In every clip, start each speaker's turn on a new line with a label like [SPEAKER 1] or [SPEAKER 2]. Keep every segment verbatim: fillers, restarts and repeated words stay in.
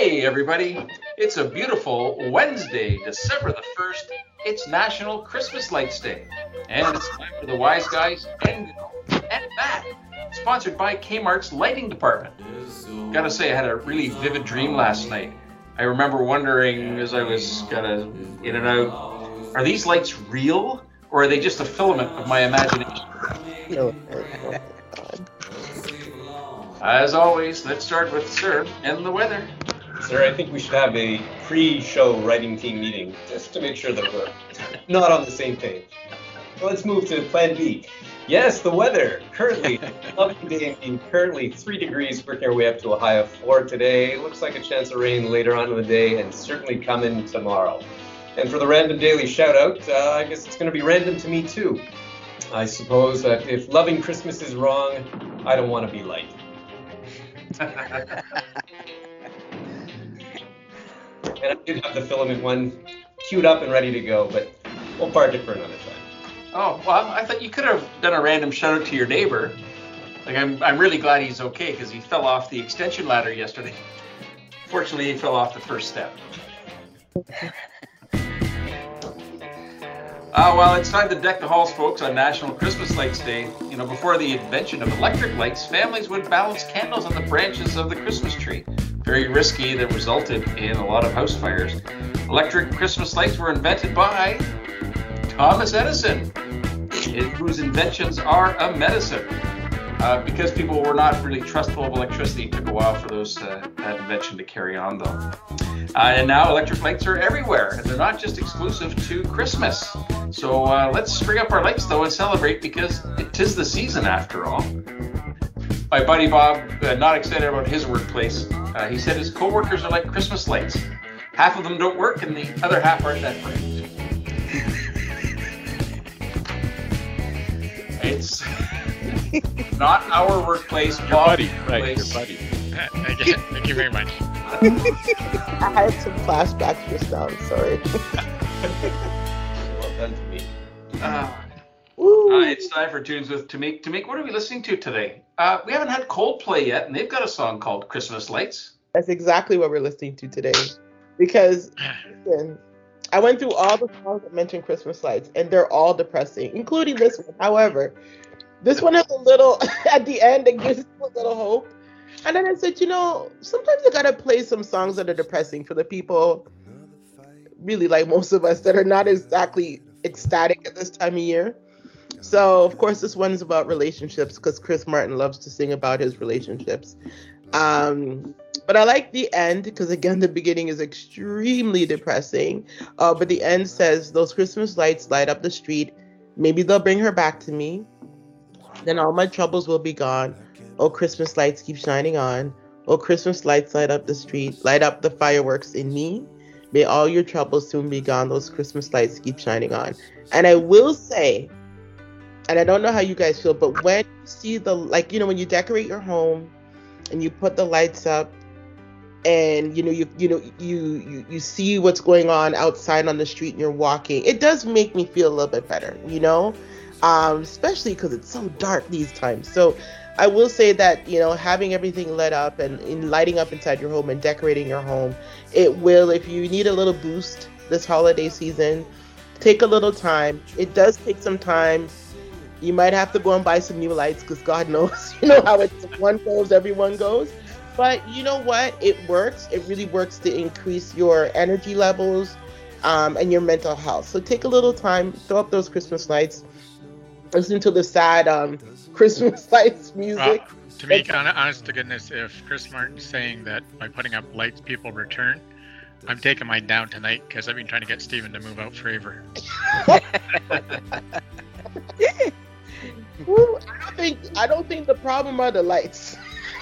[SPEAKER 1] Hey everybody, it's a beautiful Wednesday, December the first. It's National Christmas Lights Day. And it's time for the Wise Guys and, and Matt, sponsored by Kmart's Lighting Department. Gotta say, I had a really vivid dream last night. I remember wondering as I was kind of in and out, are these lights real or are they just a filament of my imagination?
[SPEAKER 2] No, oh God.
[SPEAKER 1] As always, let's start with Sir and the weather.
[SPEAKER 3] Sir, I think we should have a pre-show writing team meeting just to make sure that we're not on the same page. Well, let's move to Plan B. Yes, the weather. Currently, lovely day and currently three degrees, working our way up to a high of four today. Looks like a chance of rain later on in the day and certainly coming tomorrow. And for the random daily shout out, uh, I guess it's going to be random to me too. I suppose that if loving Christmas is wrong, I don't want to be light. And I did have the filament one queued up and ready to go, but we'll park it for another time.
[SPEAKER 1] Oh, well, I thought you could have done a random shout out to your neighbor. Like, I'm I'm really glad he's okay because he fell off the extension ladder yesterday. Fortunately, he fell off the first step. Uh, well, it's time to deck the halls, folks, on National Christmas Lights Day. You know, before the invention of electric lights, families would balance candles on the branches of the Christmas tree. Very risky, that resulted in a lot of house fires. Electric Christmas lights were invented by Thomas Edison, whose inventions are a medicine. Uh, because people were not really trustful of electricity, it took a while for those uh, that invention to carry on, though. Uh, and now electric lights are everywhere, and they're not just exclusive to Christmas. So uh, let's spring up our lights, though, and celebrate, because it is the season, after all. My buddy Bob, uh, not excited about his workplace. Uh, he said his co-workers are like Christmas lights. Half of them don't work, and the other half aren't that bright. It's not our workplace,
[SPEAKER 4] Your
[SPEAKER 1] Bob's
[SPEAKER 4] buddy, right,
[SPEAKER 1] workplace.
[SPEAKER 4] your buddy.
[SPEAKER 5] Thank you, thank you very much.
[SPEAKER 2] I had some flashbacks just now, I'm sorry.
[SPEAKER 3] Well done to me.
[SPEAKER 1] Uh,
[SPEAKER 2] Woo.
[SPEAKER 1] uh, it's time for Tunes with Tamik. Tamik, what are we listening to today? Uh, we haven't had Coldplay yet, and they've got a song called Christmas Lights.
[SPEAKER 2] That's exactly what we're listening to today. Because, listen, I went through all the songs that mention Christmas lights, and they're all depressing, including this one. However, this one has a little, at the end, it gives a little hope. And then I said, you know, sometimes I gotta play some songs that are depressing for the people, really like most of us, that are not exactly ecstatic at this time of year. So, of course, this one is about relationships, because Chris Martin loves to sing about his relationships. Um, but I like the end, because, again, the beginning is extremely depressing. Uh, but the end says, those Christmas lights light up the street. Maybe they'll bring her back to me. Then all my troubles will be gone. Oh, Christmas lights keep shining on. Oh, Christmas lights light up the street. Light up the fireworks in me. May all your troubles soon be gone. Those Christmas lights keep shining on. And I will say, and I don't know how you guys feel, but when you see the, like, you know, when you decorate your home and you put the lights up and, you know, you you know, you, you, you see what's going on outside on the street and you're walking, it does make me feel a little bit better, you know, um, especially because it's so dark these times. So I will say that, you know, having everything lit up and, and lighting up inside your home and decorating your home, it will, if you need a little boost this holiday season, take a little time. It does take some time. You might have to go and buy some new lights because God knows, you know how it's one goes, everyone goes. But you know what? It works. It really works to increase your energy levels um, and your mental health. So take a little time, throw up those Christmas lights, listen to the sad um, Christmas lights music.
[SPEAKER 5] Well, to me, honest to goodness, if Chris Martin's saying that by putting up lights people return, I'm taking mine down tonight because I've been trying to get Stephen to move out forever.
[SPEAKER 2] Well, I don't think I don't think the problem are the lights.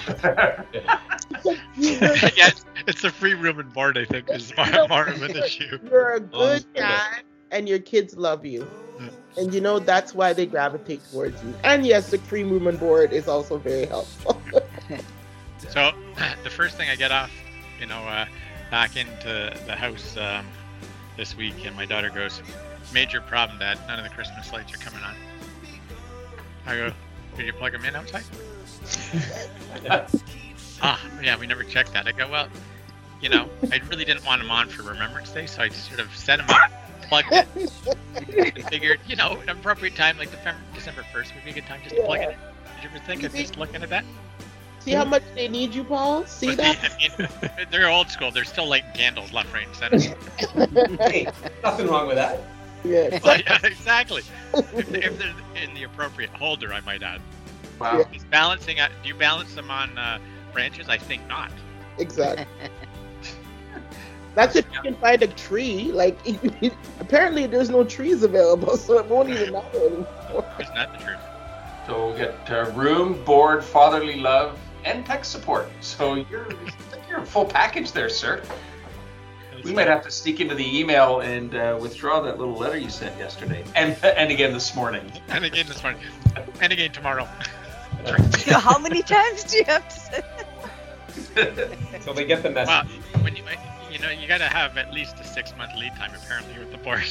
[SPEAKER 5] Yeah, it's the free room and board, I think, is more, more of an issue.
[SPEAKER 2] You're a good guy, and your kids love you. And you know, that's why they gravitate towards you. And yes, the free room and board is also very helpful.
[SPEAKER 5] So, the first thing I get off, you know, uh, back into the house um, this week, and my daughter goes, major problem, Dad, none of the Christmas lights are coming on. I go, did you plug them in outside? Ah, yeah, we never checked that. I go, well, you know, I really didn't want them on for Remembrance Day, so I sort of set them up, plugged it, and figured, you know, an appropriate time, like December, December first would be a good time just to plug it in. Did you ever think of just looking at that?
[SPEAKER 2] See how much they need you, Paul? See
[SPEAKER 5] But
[SPEAKER 2] that?
[SPEAKER 5] the- I mean, they're old school. They're still lighting candles left, right, and center.
[SPEAKER 3] Hey, nothing wrong with that.
[SPEAKER 2] Yeah.
[SPEAKER 5] Well, yeah, exactly. If they're, if they're in the appropriate holder, I might add.
[SPEAKER 1] Wow.
[SPEAKER 5] Is balancing, uh, do you balance them on uh, branches? I think not.
[SPEAKER 2] Exactly. That's if you can find a tree. Like, apparently there's no trees available, so it won't even matter anymore.
[SPEAKER 5] Isn't that the truth?
[SPEAKER 1] So we get uh, room, board, fatherly love, and tech support. So you're you're a full package there, sir. We might have to sneak into the email and uh, withdraw that little letter you sent yesterday, and and again this morning.
[SPEAKER 5] And again this morning. And again tomorrow.
[SPEAKER 4] How many times do you have to say that?
[SPEAKER 3] So they get the message.
[SPEAKER 5] Well, when you you know you got to have at least a six month lead time apparently with the board.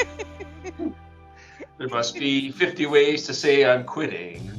[SPEAKER 1] There must be fifty ways to say I'm quitting.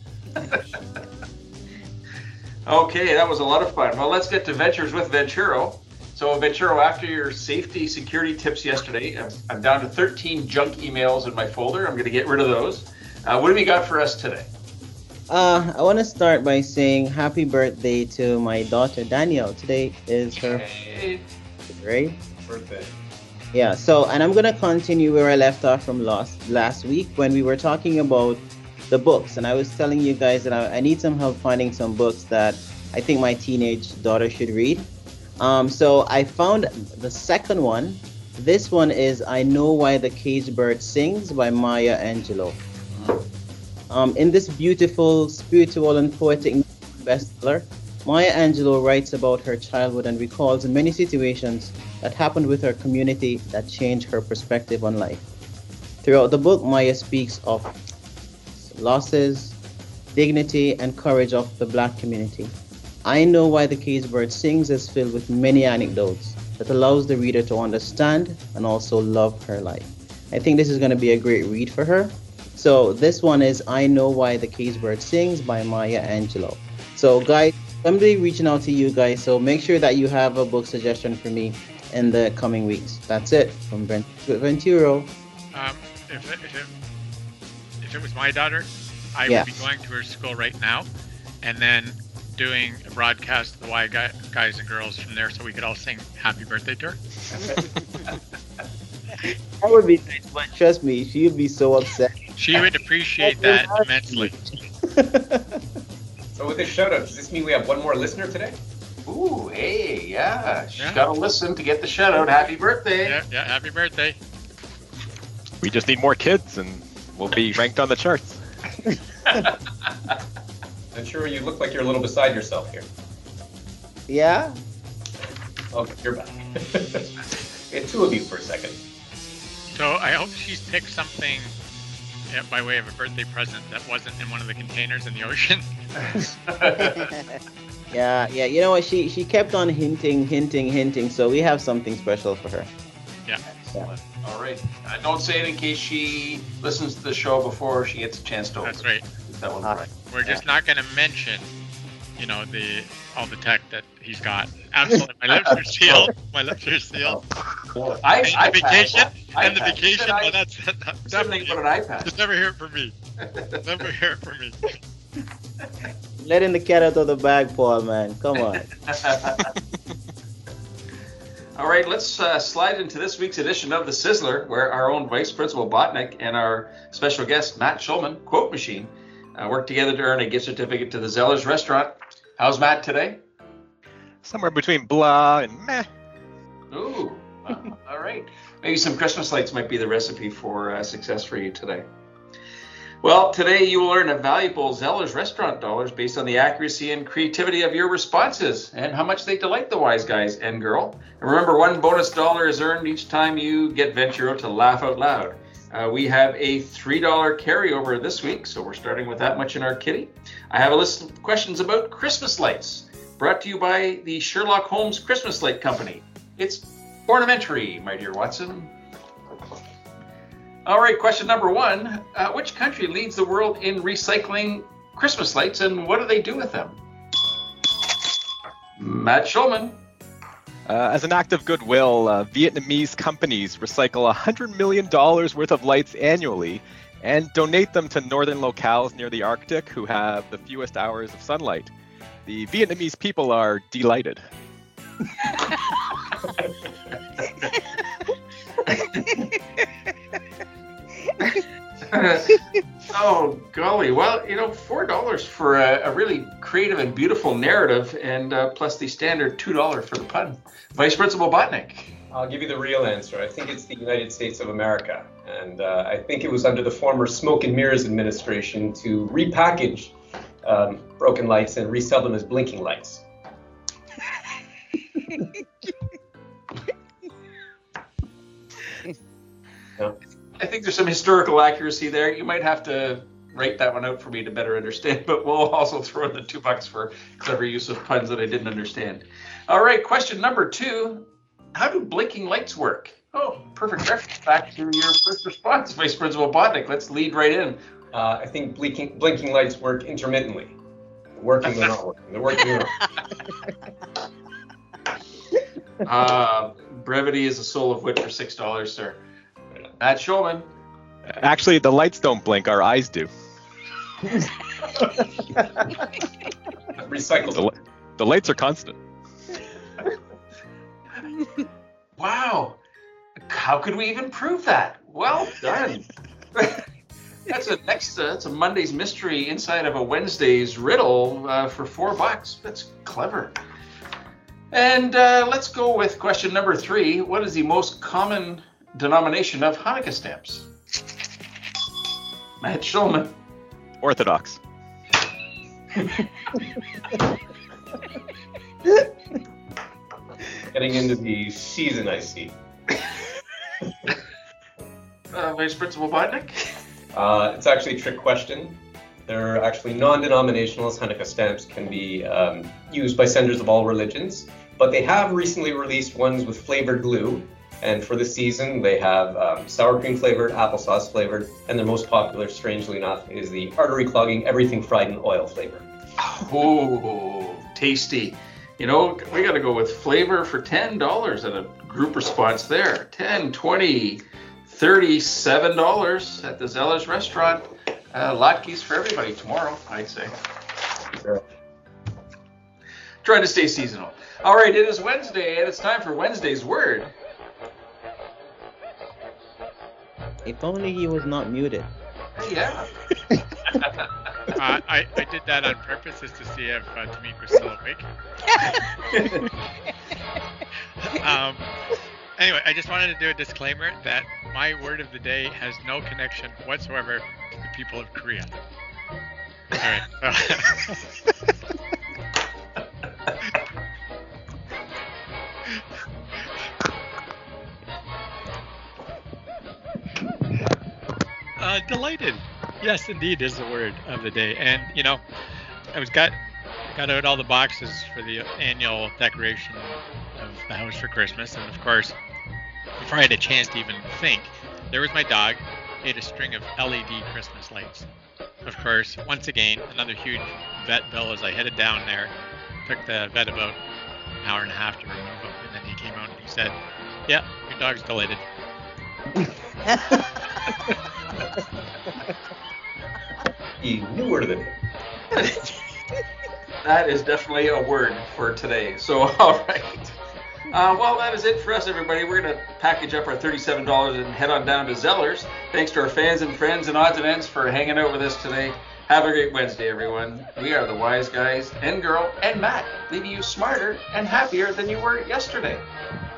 [SPEAKER 1] Okay, that was a lot of fun. Well, let's get to Ventures with Venturo. So, Venturo, after your safety security tips yesterday, I'm, I'm down to thirteen junk emails in my folder. I'm going to get rid of those. Uh, what have you got for us today?
[SPEAKER 6] Uh, I want to start by saying happy birthday to my daughter Danielle. Today is her
[SPEAKER 1] Okay.
[SPEAKER 6] birthday.
[SPEAKER 3] Birthday.
[SPEAKER 6] Yeah, so, and I'm going to continue where I left off from last, last week when we were talking about the books. And I was telling you guys that I, I need some help finding some books that I think my teenage daughter should read. Um, so I found the second one. This one is I Know Why the Caged Bird Sings by Maya Angelou. Um, in this beautiful, spiritual, and poetic bestseller, Maya Angelou writes about her childhood and recalls many situations that happened with her community that changed her perspective on life. Throughout the book, Maya speaks of losses, dignity, and courage of the Black community. I Know Why the Caged Bird Sings is filled with many anecdotes that allows the reader to understand and also love her life. I think this is going to be a great read for her. So this one is I Know Why the Caged Bird Sings by Maya Angelou. So guys, I'm be reaching out to you guys, so make sure that you have a book suggestion for me in the coming weeks. That's it from Vent- Venturo.
[SPEAKER 5] Um, if, it, if, it, if it was my daughter, I
[SPEAKER 6] Yeah.
[SPEAKER 5] would be going to her school right now and then doing a broadcast of the Y guy, guys and girls from there so we could all sing happy birthday to her.
[SPEAKER 6] That would be nice, but trust me, she would be so upset.
[SPEAKER 5] She would appreciate that immensely.
[SPEAKER 3] So with this shout out, does this mean we have one more listener today?
[SPEAKER 1] Ooh, hey, yeah. She's
[SPEAKER 5] Yeah.
[SPEAKER 1] got to listen to get the shout out. Happy birthday.
[SPEAKER 5] Yeah, yeah, happy birthday.
[SPEAKER 7] We just need more kids and we'll be ranked on the charts.
[SPEAKER 3] I'm sure you look like you're a little beside yourself here.
[SPEAKER 6] Yeah?
[SPEAKER 3] Okay, you're back. We had two of you for a second.
[SPEAKER 5] So I hope she's picked something uh, by way of a birthday present that wasn't in one of the containers in the ocean.
[SPEAKER 6] Yeah, yeah. You know what? She she kept on hinting, hinting, hinting. So we have something special for her.
[SPEAKER 5] Yeah.
[SPEAKER 1] Excellent. All right. Uh, don't say it in case she listens to the show before she gets a chance to open
[SPEAKER 5] That's
[SPEAKER 1] it.
[SPEAKER 5] right.
[SPEAKER 1] Get that one
[SPEAKER 6] Ah.
[SPEAKER 1] right.
[SPEAKER 5] We're just not going to mention, you know, the all the tech that he's got. Absolutely, my lips are sealed. My lips are sealed.
[SPEAKER 1] I,
[SPEAKER 5] And the
[SPEAKER 1] iPad.
[SPEAKER 5] vacation, and the
[SPEAKER 1] iPad.
[SPEAKER 5] vacation.
[SPEAKER 1] Said
[SPEAKER 5] Well,
[SPEAKER 1] I-
[SPEAKER 5] that's that's
[SPEAKER 1] said
[SPEAKER 5] definitely.
[SPEAKER 1] anything about an iPad.
[SPEAKER 5] Just never hear it from me. Never hear it from me.
[SPEAKER 6] Letting the cat out of the bag, Paul, man. Come on.
[SPEAKER 1] All right, let's uh, slide into this week's edition of The Sizzler, where our own Vice Principal Botnick and our special guest, Matt Schulman, Quote Machine, uh, work together to earn a gift certificate to the Zellers restaurant. How's Matt today?
[SPEAKER 7] Somewhere between blah and meh.
[SPEAKER 1] Ooh, uh, all right. Maybe some Christmas lights might be the recipe for uh, success for you today. Well, today you will earn a valuable Zellers restaurant dollars based on the accuracy and creativity of your responses and how much they delight the wise guys and girl. And remember, one bonus dollar is earned each time you get Venturo to laugh out loud. Uh, we have a three dollar carryover this week, so we're starting with that much in our kitty. I have a list of questions about Christmas lights, brought to you by the Sherlock Holmes Christmas Light Company. It's ornamentary, my dear Watson. All right, question number one. Uh, which country leads the world in recycling Christmas lights, and what do they do with them? Matt Schulman.
[SPEAKER 7] Uh, as an act of goodwill, uh, Vietnamese companies recycle one hundred million dollars worth of lights annually and donate them to northern locales near the Arctic who have the fewest hours of sunlight. The Vietnamese people are delighted.
[SPEAKER 1] Oh, golly. Well, you know, four dollars for a, a really creative and beautiful narrative, and uh, plus the standard two dollars for the pun. Vice Principal Botnick.
[SPEAKER 3] I'll give you the real answer. I think it's the United States of America. And uh, I think it was under the former Smoke and Mirrors administration to repackage um, broken lights and resell them as blinking lights. No.
[SPEAKER 1] I think there's some historical accuracy there. You might have to write that one out for me to better understand, but we'll also throw in the two bucks for clever use of puns that I didn't understand. All right, question number two. How do blinking lights work? Oh, perfect reference back to your first response, Vice Principal Botnick. Let's lead right in.
[SPEAKER 3] Uh, I think blinking, blinking lights work intermittently. Working or not working. They're working or not.
[SPEAKER 1] Uh, brevity is the soul of wit for six dollars, sir. Matt Shulman.
[SPEAKER 7] Actually, the lights don't blink, our eyes do.
[SPEAKER 3] Recycle
[SPEAKER 7] The, li- the lights are constant.
[SPEAKER 1] Wow. How could we even prove that? Well done. That's a next. Uh, that's a Monday's mystery inside of a Wednesday's riddle uh, for four bucks. That's clever. And uh, let's go with question number three. What is the most common denomination of Hanukkah stamps? Matt Shulman.
[SPEAKER 7] Orthodox.
[SPEAKER 3] Getting into the season, I see.
[SPEAKER 1] Uh, Vice Principal Botnick.
[SPEAKER 3] Uh, it's actually a trick question. They're actually non-denominational, as Hanukkah stamps can be um, used by senders of all religions, but they have recently released ones with flavored glue, and for the season they have um, sour cream flavored, applesauce flavored, and their most popular, strangely enough, is the artery clogging, everything fried in oil flavor.
[SPEAKER 1] Oh, tasty. You know, we got to go with flavor for ten dollars and a group response there. ten, twenty, thirty-seven dollars at the Zeller's restaurant. Uh, latkes for everybody tomorrow, I'd say.
[SPEAKER 3] Sure.
[SPEAKER 1] Trying to stay seasonal. All right, it is Wednesday, and it's time for Wednesday's word.
[SPEAKER 6] If only he was not muted.
[SPEAKER 1] Yeah.
[SPEAKER 5] Uh, I, I did that on purpose just to see if uh, Tamik was still awake. um, anyway, I just wanted to do a disclaimer that my word of the day has no connection whatsoever to the people of Korea. All right. Uh, delighted. Yes, indeed, is the word of the day. And you know, I was got got out all the boxes for the annual decoration of the house for Christmas, and of course, before I had a chance to even think, there was my dog. He had a string of L E D Christmas lights. Of course, once again, another huge vet bill as I headed down there. Took the vet about an hour and a half to remove them, and then he came out and he said, "Yeah, your dog's delighted."
[SPEAKER 3] The new word of the day.
[SPEAKER 1] That is definitely a word for today. So, all right. Uh, well, that is it for us, everybody. We're going to package up our thirty-seven dollars and head on down to Zeller's. Thanks to our fans and friends and odds and ends for hanging out with us today. Have a great Wednesday, everyone. We are the Wise Guys and Girl and Matt, leaving you smarter and happier than you were yesterday.